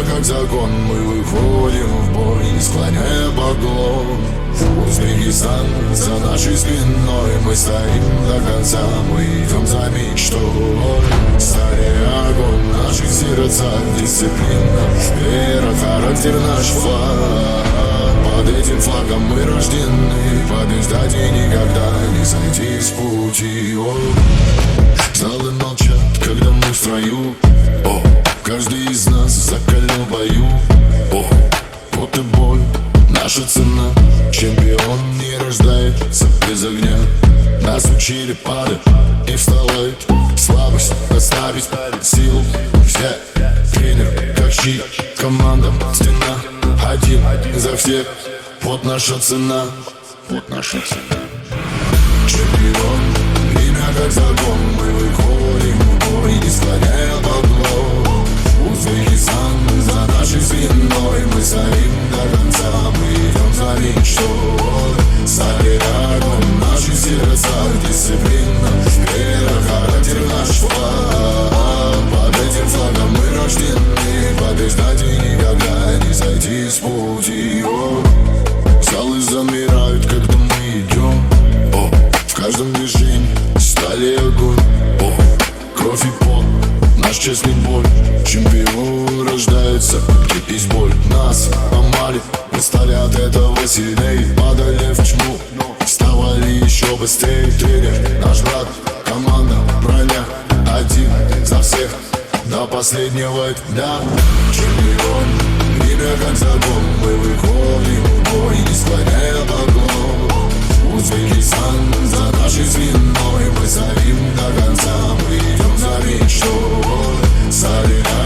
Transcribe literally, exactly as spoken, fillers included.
как закон, мы выходим в бой, не склоняя поклон. Узбекистан за нашей спиной, мы стоим до конца, мы идем за мечтой. Старый огонь, наши сердца, дисциплина, вера, характер, наш флаг. Под этим флагом мы рождены, побеждать и никогда не сойти с пути. О, залы молчат, когда мы в строю. О, каждый из нас закален в бою. О, вот и боль, наша цена. Чемпион не рождается без огня. Нас учили падать и вставать. Слабость оставить, силу взять. Тренер как щит, команда стена. Один за всех, вот наша цена. Вот наша цена. Чемпион, имя как закон, мы выходим в бой, не склоняя поклон. Узбекистан за нашей спиной, мы стоим до конца, мы идем за мечтой. Старый огонь, наши сердца, дисциплина, вера, характер, наш флаг. Под этим флагом мы рождены, побеждать и никогда не сойти с пути. О, залы замирают, когда мы идем. О, в каждом движении стали огонь. О, кровь и пот, наш честный бой. Чемпион рождается, и есть боль. Нас ломали, мы стали от этого сильней. Падали в тьму, вставали еще быстрее. Тренер, наш брат, команда, броня. Один за всех, до последнего дня. Чемпион, имя как закон, мы выходим в бой, не склоняя поклон. Узбекистан за нашей спиной, мы стоим до конца, мы идем за мечтой. Старый